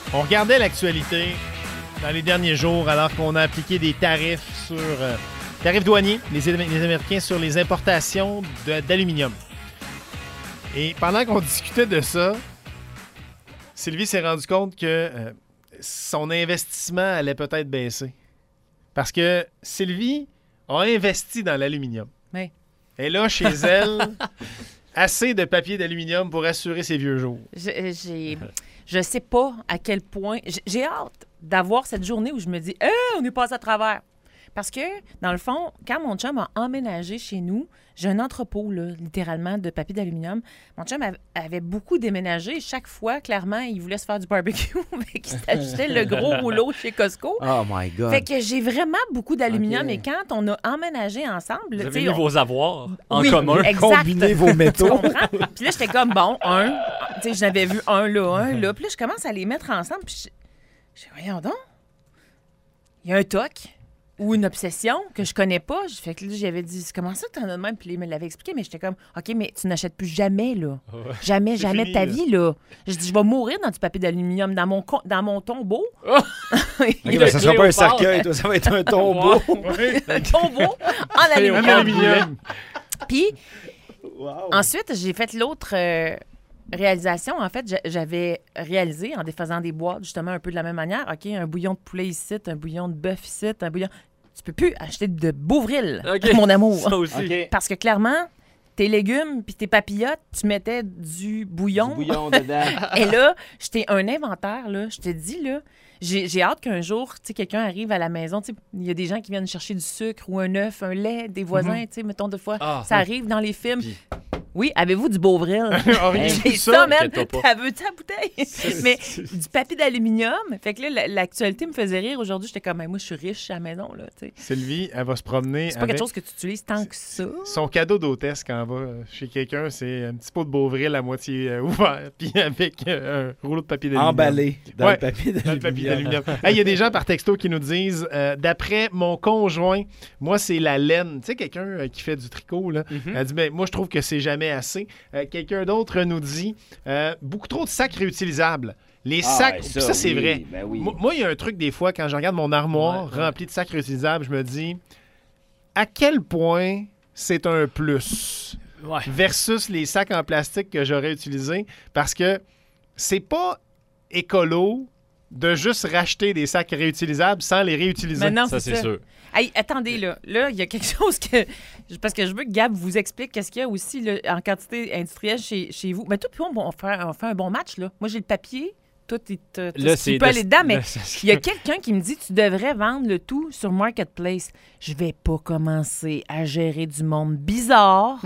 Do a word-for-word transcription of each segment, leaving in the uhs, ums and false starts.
On regardait l'actualité dans les derniers jours alors qu'on a appliqué des tarifs sur euh, tarifs douaniers, les, les Américains sur les importations de, d'aluminium. Et pendant qu'on discutait de ça, Sylvie s'est rendu compte que euh, son investissement allait peut-être baisser. Parce que Sylvie a investi dans l'aluminium. Oui. Et là, chez elle, assez de papier d'aluminium pour assurer ses vieux jours. Je, j'ai, je sais pas à quel point... J'ai, j'ai hâte d'avoir cette journée où je me dis « Hey, on est passé à travers! » Parce que, dans le fond, quand mon chum a emménagé chez nous, j'ai un entrepôt, là, littéralement, de papier d'aluminium. Mon chum avait, avait beaucoup déménagé. Chaque fois, clairement, il voulait se faire du barbecue. Fait qu'il s'achetait le gros rouleau chez Costco. Oh my God. Fait que j'ai vraiment beaucoup d'aluminium. Okay. Et quand on a emménagé ensemble... Vous avez mis on... vos avoirs en oui, commun. Exact. Combinez vos métaux. Tu comprends? Puis là, j'étais comme, bon, un. Tu sais, j'en avais vu un là, un là. Puis là, je commence à les mettre ensemble. Puis je, je dis, voyons donc. Il y a un toc ou une obsession que je connais pas. Je fais que là, j'avais dit, c'est comment ça que t'en as de même? Puis là, il me l'avait expliqué, mais j'étais comme, OK, mais tu n'achètes plus jamais, là. Ouais. Jamais, C'est jamais fini, de ta là. vie, là. Je dis, je vais mourir dans du papier d'aluminium, dans mon, con- dans mon tombeau. Oh! OK, Il ben, a ça sera clé pas au un cercueil, phare. toi, ça va être un tombeau. Ouais. Un tombeau en En aluminium. aluminium. Puis, Wow. ensuite, j'ai fait l'autre euh, réalisation. En fait, j'a- j'avais réalisé en défaisant des boîtes, justement, un peu de la même manière. OK, un bouillon de poulet ici, un bouillon de bœuf ici, un bouillon... Tu peux plus acheter de Beauvril, OK. mon amour. Ça aussi. OK. Parce que clairement, tes légumes puis tes papillotes, tu mettais du bouillon. Du bouillon dedans. Et là, j'étais un inventaire, là. Je te dis, là, j'ai, j'ai hâte qu'un jour, tu sais, quelqu'un arrive à la maison. Tu sais, il y a des gens qui viennent chercher du sucre ou un œuf, un lait, des voisins, tu sais, mettons, deux fois. Ah, ça oui. arrive dans les films. Puis- Oui, avez-vous du Beauvril? On rien J'ai vu ça, ça. man. inquiète-toi pas. T'as vu ta bouteille? Mais du papier d'aluminium. Fait que là, la- l'actualité me faisait rire. Aujourd'hui, j'étais comme, moi, je suis riche à la maison, là, tu sais. Sylvie, elle va se promener C'est pas avec quelque chose que tu utilises tant que ça. son cadeau d'hôtesse quand elle va euh, chez quelqu'un, c'est un petit pot de Beauvril à moitié euh, ouvert, puis avec euh, un rouleau de papier d'aluminium. Emballé dans Ouais, le papier Dans le papier d'aluminium. d'aluminium. Hey, il y a des gens par texto qui nous disent euh, d'après mon conjoint, moi, c'est la laine. Tu sais, quelqu'un euh, qui fait du tricot, là. Mhm. Elle dit, ben, moi, je trouve que c'est jamais assez. Euh, quelqu'un d'autre nous dit euh, beaucoup trop de sacs réutilisables. Les Ah, sacs, ouais, puis ça, c'est oui, vrai. ben oui. Moi, moi, il y a un truc des fois, quand je regarde mon armoire Ouais, ouais. remplie de sacs réutilisables, je me dis à quel point c'est un plus Ouais. versus les sacs en plastique que j'aurais utilisés, parce que c'est pas écolo de juste racheter des sacs réutilisables sans les réutiliser. Mais non, Ça, c'est c'est ça. sûr. Hey, attendez, là. Là, il y a quelque chose que... Parce que je veux que Gab vous explique qu'est-ce qu'il y a aussi là, en quantité industrielle chez, chez vous. Mais toi, puis on, on, fait, on fait un bon match, là. Moi, j'ai le papier. Toi, tu Là, peux c'est aller dedans, mais là, c'est- il y a quelqu'un qui me dit tu devrais vendre le tout sur Marketplace. Je vais pas commencer à gérer du monde bizarre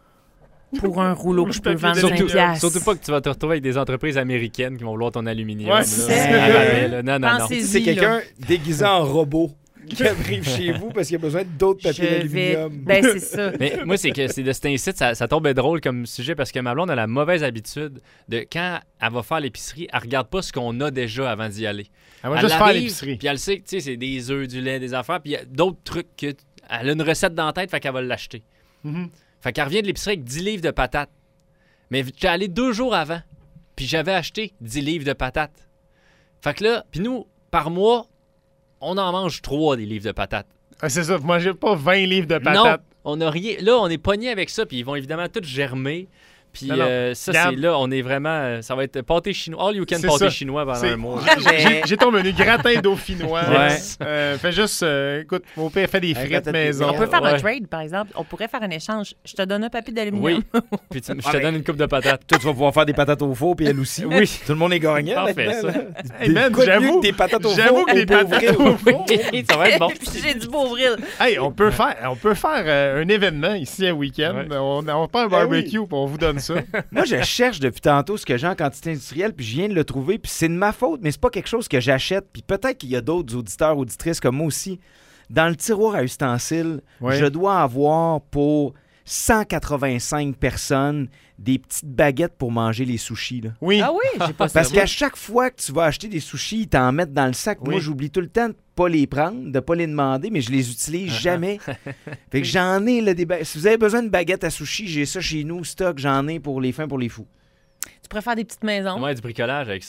pour un rouleau que je peux Papier vendre d'aluminium. cinq Surtout, piastres. surtout pas que tu vas te retrouver avec des entreprises américaines qui vont vouloir ton aluminium. Ouais, là. c'est ça. Ah, ouais, là. Non, non, non. Pensez-y, C'est là. quelqu'un déguisé en robot qui arrive chez vous parce qu'il a besoin d'autres papiers Je vais... d'aluminium. Ben, c'est ça. Mais moi, c'est que c'est de cet incite, ça, ça tombe drôle comme sujet parce que ma blonde a la mauvaise habitude de quand elle va faire l'épicerie, elle regarde pas ce qu'on a déjà avant d'y aller. Elle va Elle juste faire arrive, l'épicerie. Puis elle sait que tu sais, c'est des œufs, du lait, des affaires, puis il y a d'autres trucs que elle a une recette dans la tête, fait qu'elle va l'acheter. Mhm. Fait qu'elle revient de l'épicerie avec dix livres de patates. Mais j'étais allé deux jours avant, puis j'avais acheté dix livres de patates. Fait que là, puis nous, par mois, on en mange trois des livres de patates. Ah, c'est ça, vous mangez pas vingt livres de Non, patates. on a rien. Là, on est pogné avec ça, puis ils vont évidemment tous germer. Puis Non, non. euh, ça, Gab. c'est là, on est vraiment. euh, Ça va être pâté chinois. All you can C'est pâté ça. chinois pendant C'est- un mois. J'ai- J'ai j'ai ton menu gratin dauphinois. Ouais. Euh, fais juste, euh, écoute, mon père fait des Avec frites la tête maison. On peut faire un Ouais. trade, par exemple. On pourrait faire un échange. Je te donne un papier Oui. d'aluminium. Puis tu- je Ah, te mais- donne une coupe de patates. Toi, tu vas pouvoir faire des patates au four, puis elle aussi. Oui. Tout le monde est gagnant. Parfait, là-dedans, ça. là. Hey, man, Quoi de mieux j'avoue- que des patates au four J'avoue que au des patates Beauvril? au four. Ça va être bon. Puis j'ai du Beauvril. Hey, on peut faire, on peut faire euh, un événement ici à week-end. Ouais. On, on fait un Eh barbecue, puis on vous donne ça. Moi, je cherche depuis tantôt ce que j'ai en quantité industrielle, puis je viens de le trouver, puis c'est de ma faute, mais c'est pas quelque chose que j'achète. Puis peut-être qu'il y a d'autres auditeurs, auditrices comme moi aussi. Dans le tiroir à ustensiles, Ouais. je dois avoir pour cent quatre-vingt-cinq personnes des petites baguettes pour manger les sushis. Là. Oui. Ah oui, j'ai pas ça. Parce qu'à chaque fois que tu vas acheter des sushis, ils t'en mettent dans le sac. Oui. Moi, j'oublie tout le temps de pas les prendre, de pas les demander, mais je les utilise jamais. Fait que j'en ai là, des ba- Si vous avez besoin de baguettes à sushis, j'ai ça chez nous, stock, j'en ai pour les fins pour les fous. Tu préfères des petites maisons? Ouais, du bricolage avec ça.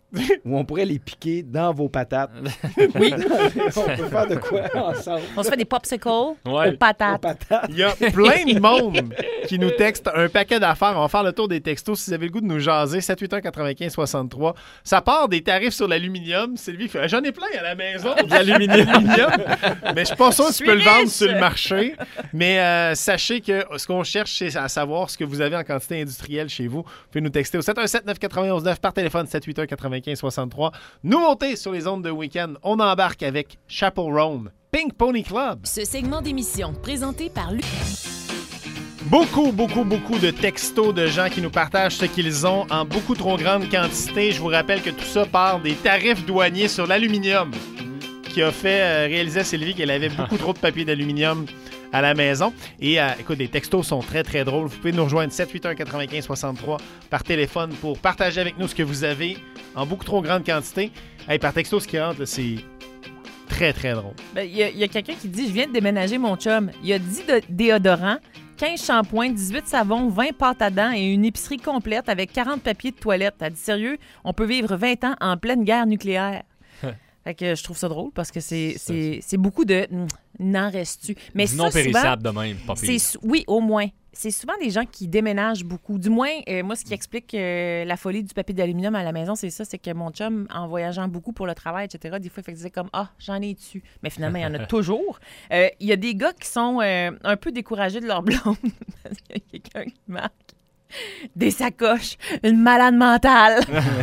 où on pourrait les piquer dans vos patates. Oui. On peut faire de quoi ensemble? On se fait des popsicles Ouais. aux patates. Aux patates. Il y a plein de monde qui nous texte un paquet d'affaires. On va faire le tour des textos si vous avez le goût de nous jaser. sept huit un quatre-vingt-quinze soixante-trois. Ça part des tarifs sur l'aluminium. Sylvie fait j'en ai plein à la maison de l'aluminium. Mais je suis pas sûr que tu peux le vendre sur le marché. Mais euh, sachez que ce qu'on cherche, c'est à savoir ce que vous avez en quantité industrielle chez vous. Vous pouvez nous texter au sept un sept neuf neuf un neuf par téléphone sept huit un quatre-vingt-quinze soixante-trois. Nouveauté sur les ondes de week-end. On embarque avec Chaperone, Pink Pony Club. Ce segment d'émission, présenté par Luc. Beaucoup, beaucoup, beaucoup de textos de gens qui nous partagent ce qu'ils ont en beaucoup trop grande quantité. Je vous rappelle que tout ça part des tarifs douaniers sur l'aluminium qui a fait euh, réaliser à Sylvie qu'elle avait beaucoup trop de papier d'aluminium à la maison. Et euh, écoute, les textos sont très, très drôles. Vous pouvez nous rejoindre sept huit un quatre-vingt-quinze soixante-trois par téléphone pour partager avec nous ce que vous avez en beaucoup trop grande quantité. Hey, par texto, ce qui rentre, là, c'est très, très drôle. Il ben, y a, y a quelqu'un qui dit « Je viens de déménager mon chum. Il y a dix de- déodorants, quinze shampoings, dix-huit savons, vingt pâtes à dents et une épicerie complète avec quarante papiers de toilette. » Elle dit « Sérieux, on peut vivre vingt ans en pleine guerre nucléaire. » Fait que je trouve ça drôle parce que c'est, c'est, c'est beaucoup de hum, n'en reste-tu. Mais non ça, périssable de même, pas c'est pire. sou- oui, au moins. C'est souvent des gens qui déménagent beaucoup. Du moins, euh, moi, ce qui explique euh, la folie du papier d'aluminium à la maison, c'est ça, c'est que mon chum, en voyageant beaucoup pour le travail, et cetera, des fois, il fait disait comme « Ah, j'en ai dessus. » Mais finalement, il y en a toujours. Euh, Il y a des gars qui sont euh, un peu découragés de leur blonde. Parce qu'il y a quelqu'un qui marque des sacoches, une malade mentale.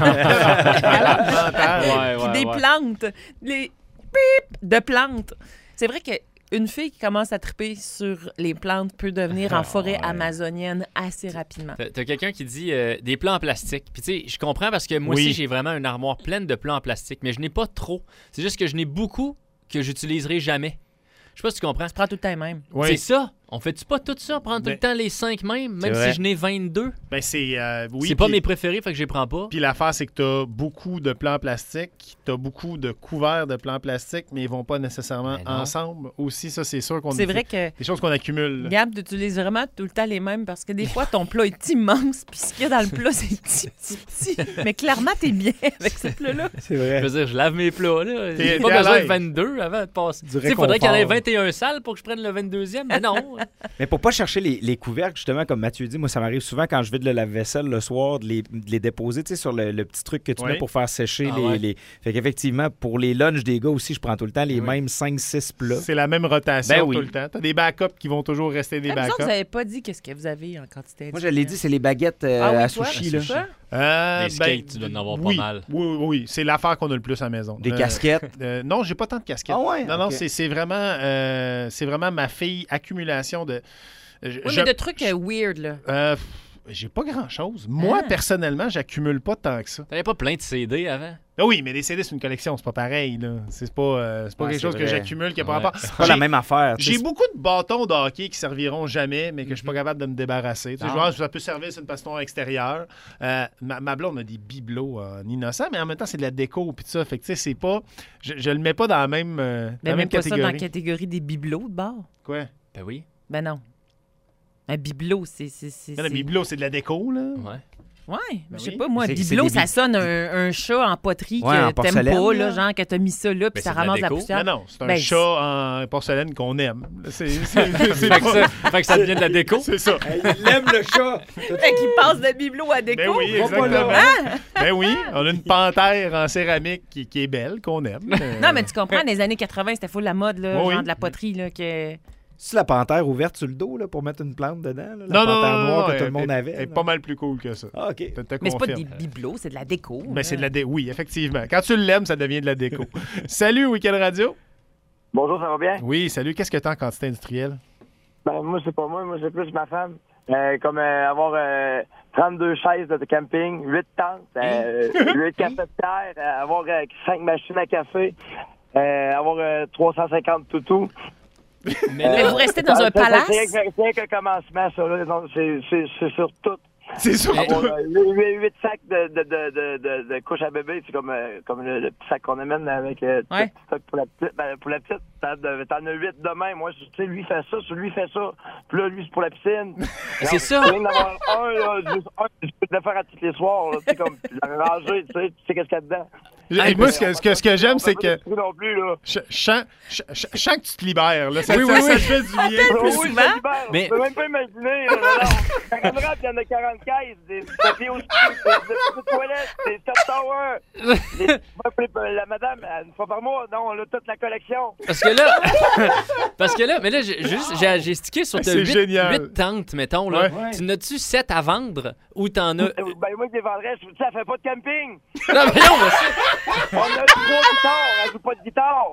Ouais, Puis ouais, des ouais. plantes, les pip de plantes. C'est vrai qu'une fille qui commence à triper sur les plantes peut devenir en forêt Ouais. amazonienne assez rapidement. T'as t'as quelqu'un qui dit euh, des plats en plastique. Puis tu sais, je comprends parce que moi Oui. aussi, j'ai vraiment une armoire pleine de plats en plastique, mais je n'ai pas trop. C'est juste que je n'ai beaucoup que j'utiliserai jamais. Je sais pas si tu comprends. Tu prends tout le temps les mêmes. Oui. C'est ça. On fait-tu pas tout ça, prendre tout Ben- le temps les cinq mêmes, même vrai. si je n'ai vingt-deux? Ben, c'est... euh, oui, c'est pas puis- mes préférés, fait que je les prends pas. Puis l'affaire, c'est que tu as beaucoup de plans plastiques, tu as beaucoup de couverts de plans plastiques, mais ils vont pas nécessairement Ben non. ensemble. Aussi, ça, c'est sûr qu'on C'est vrai que, des choses qu'on accumule. Gab, tu utilises vraiment tout le temps les mêmes parce que des fois, ton plat est immense, puis ce qu'il y a dans le plat, c'est petit, petit, petit. Mais clairement, t'es bien avec ce plat-là. C'est Je vrai. veux dire, je lave mes plats, là. T'es- J'ai t'es pas à besoin de l'aise. vingt-deux avant de passer. Du Tu sais, il faudrait qu'il y en ait réconfort. vingt et un salles pour que je prenne le vingt-deuxième. Mais non. Mais pour pas chercher les, les couvercles, justement, comme Mathieu dit, moi, ça m'arrive souvent quand je vide le lave-vaisselle le soir de les, de les déposer, tu sais, sur le, le petit truc que tu Oui. mets pour faire sécher Ah les, ouais. les... Fait qu'effectivement, pour les lunchs des gars aussi, je prends tout le temps les Oui. mêmes cinq six plats. C'est la même rotation Ben oui. tout le temps. Tu as des backups qui vont toujours rester des Comme ça, backups. vous n'avez pas dit qu'est-ce que vous avez en quantité. Moi, je l'ai dit, c'est les baguettes euh, Ah oui, à toi, sushi. c'est Là. ça? Euh, Les skates, tu dois en avoir pas oui, mal. Oui, oui, oui. C'est l'affaire qu'on a le plus à la maison. Des Euh, casquettes. euh, non, j'ai pas tant de casquettes. Ah ouais? Non, non, Ok. c'est, c'est vraiment, euh, c'est vraiment ma fille accumulation de. je- Oui, je- mais de trucs euh, weird, là. euh, pff, j'ai pas grand-chose. Moi, Ah. personnellement, j'accumule pas tant que ça. T'avais pas plein de C D avant? Ah oui, mais des C D, c'est une collection, c'est pas pareil. Là. C'est pas, euh, c'est pas Ouais, quelque c'est chose que vrai. j'accumule qui a pas Ouais. rapport. C'est pas J'ai- la même affaire. tu sais, J'ai c'est- beaucoup de bâtons de hockey qui serviront jamais, mais que je suis pas capable de me débarrasser. Tu sais, Ah. genre, ça peut servir sur une patinoire extérieure. Euh, ma, ma blonde a des bibelots en innocent, mais en même temps, c'est de la déco puis tout ça. Fait que tu sais, c'est pas. Je, je le mets pas dans la même, euh, dans Ben, la même même pas ça dans catégorie. la catégorie des bibelots de bord. Quoi? Ben oui. Ben non. Un bibelot, c'est... c'est, c'est, Non, le c'est- bibelot, c'est de la déco, là. Ouais. Ouais, Ben je sais oui. pas, moi, C'est- c'est bibelot, des ça bi- sonne un, un chat en poterie Ouais, en que t'aimes porcelaine, pas, là. là, genre que t'as mis ça là, puis Ben, ça c'est de la ramasse la, déco. poussière. Non, non, c'est un Ben, chat en porcelaine qu'on aime. C'est, c'est, c'est, c'est Fait que, pas- ça, fait que ça devient de la déco. c'est ça. Il aime le chat. Fait qu'il passe de bibelot à déco. Ben oui, Va pas exactement. là. Ben oui, on a une panthère en céramique qui, qui est belle, qu'on aime. Euh, Non, mais tu comprends, dans les années quatre-vingt, c'était full la mode, là, Oui, genre oui. de la poterie, là, que... C'est la panthère ouverte sur le dos là, pour mettre une plante dedans. Là, la Non, non, panthère non, noire non, que elle- tout le monde elle- avait. Elle est là. pas mal plus cool que ça. Ah, OK. Je te Mais c'est pas des confirme. bibelots, c'est de la déco. Ben, c'est de là. la dé... Oui, effectivement. Quand tu l'aimes, ça devient de la déco. Salut, Weekend Radio. Bonjour, ça va bien? Oui, salut. Qu'est-ce que tu as en quantité industrielle? Ben, moi, c'est pas moi, moi, c'est plus ma femme. Euh, comme euh, avoir euh, trente-deux chaises de camping, huit tentes, euh, huit cafetières, euh, avoir euh, cinq machines à café, euh, avoir euh, trois cent cinquante toutous. Mais Mais là, vous restez dans Ça- un ça- palace? C'est rien que- c'est rien qu'un commencement, ça. Là. Non, c'est, c'est, c'est sur tout. C'est sûr. Mais- Avoir euh, huit, huit sacs de, de, de, de, de, de couches à bébé, c'est comme, euh, comme le, le petit sac qu'on amène avec euh, Ouais. tout ça pour la petite. Ben, pour la petite, t'en, t'en as huit demain. Moi, tu sais, lui fait ça, sur lui fait ça. Puis là, lui, c'est pour la piscine. c'est ça. Je viens d'avoir un, là, juste un, je peux de faire à tous les soirs. Tu sais, comme la rangée, tu sais, tu sais qu'est-ce qu'il y a dedans. Et moi, ce que, ce que, ce que j'aime, c'est que. Non plus, là. Je je sens je- je- je sens que tu te libères. Là. Ça, Oui, ça, oui, ça oui. te fait du bien. plus Oui, souvent. je libère, Mais- Je peux même pas imaginer. Là, là, là. Quand on rap, il y en a quarante caisses, des papiers au ski, des petites toilettes, des top towers. Des- La madame, une fois par mois, non, on a toute la collection. Parce que là, parce que là, mais là, j'ai juste, j'ai, j'ai stické sur C'est génial. huit tentes, mettons, là. Ouais. Tu n'as-tu sept à vendre ou t'en as... Ben, moi, je les vendrais, je vous dis, ça fait pas de camping. Non, mais non, mais c'est- On a trois guitares, elle joue pas de guitare.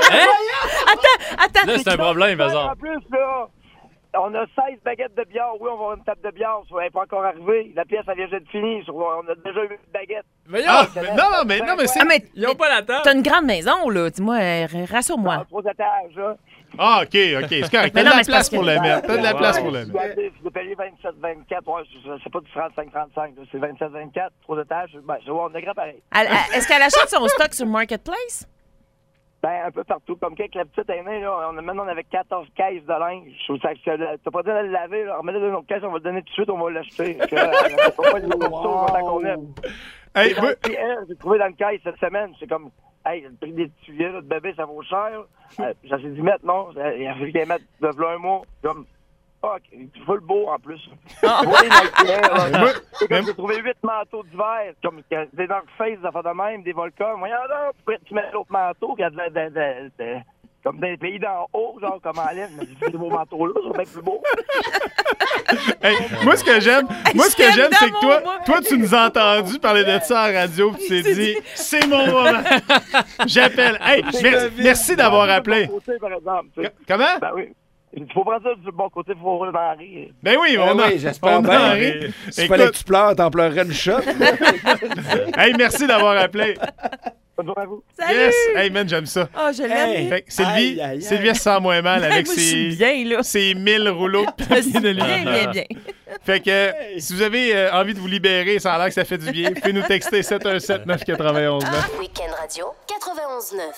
Attends, là, c'est un problème, par En exemple. plus, là, on a seize baguettes de bière. Oui, on va avoir une table de bière. Ça n'est pas encore arrivé. La pièce, elle vient d'être finie. On a déjà huit baguettes. Mais Ah, mais non, non, mais, non, mais c'est. ah, mais ils ont pas la table. t'as une grande maison, là. Dis-moi, euh, rassure-moi. En trois étages, là. Ah, OK, OK. C'est correct. Mais T'as de non, la mais c'est parce place que- pour la mettre. T'as de la Ouais. place pour la Je mettre. dois je dois payer vingt-sept vingt-quatre. Ouais, je- c'est pas du trente-cinq trente-cinq. là. C'est vingt-sept vingt-quatre, trois étages. Ben, je vois, on est grand pareil. Elle- elle- Est-ce qu'elle achète son stock sur Marketplace? Ben, un peu partout. Comme quand la petite aînée, là, on a, maintenant, on avait quatorze caisses de linge. Je trouve ça que t'as pas dit de le laver, là. Remets-le dans notre caisse, on va le donner tout de suite, on va l'acheter. Parce que, euh, on peut pas le laver autant qu'on aime. Hey, J'ai moi- j'ai trouvé dans le caisse cette semaine, c'est comme, hey, le prix des tuyaux là, de bébé, ça vaut cher. Euh, J'essaie d'y mettre, non? Il a fallu qu'elle mette de v'là un mois. Comme, fuck, tu veux le beau en plus. Ouais, dans le clair, là. Moi- C'est comme, même- j'ai trouvé huit manteaux d'hiver, comme des Dark Face, des affaires de même, des volcans. Voyons donc, pourquoi tu mets l'autre manteau qui a de, la- de, de, de- comme dans les pays d'en haut, genre comme en laine. Mais j'ai ces beaux manteaux-là, ils sont bien plus beaux. Hey, moi, ce que j'aime, moi, ce que Je j'aime, t'aime c'est que toi, d'amour, moi. toi, tu nous as entendu parler de ça à la radio, puis tu t'es dit, c'est mon moment. J'appelle. Hey, mer- merci d'avoir appelé. Du bon côté, par exemple, tu sais. Comment? Ben oui. Il faut prendre ça du bon côté, il faut rouler dans la rire. Ben oui, Ah on a. oui, j'espère on bien. a ri. S'il fallait que Écoute, tu pleures, t'en pleurerais une shot. hey, merci d'avoir appelé. Bonne journée à vous. Salut! Yes. Hey, man, j'aime ça. Oh, je l'aime. Hey. Fait que Sylvie, Aïe, aïe, aïe. Sylvie elle se sent moins mal avec Moi, je suis ses, bien, là. ses mille rouleaux de Je papier suis de bien, livre. bien, bien. Fait que si vous avez euh, envie de vous libérer, ça a l'air que ça fait du bien, vous pouvez nous texter sept un sept neuf neuf un un. Week-end Radio quatre-vingt-onze neuf.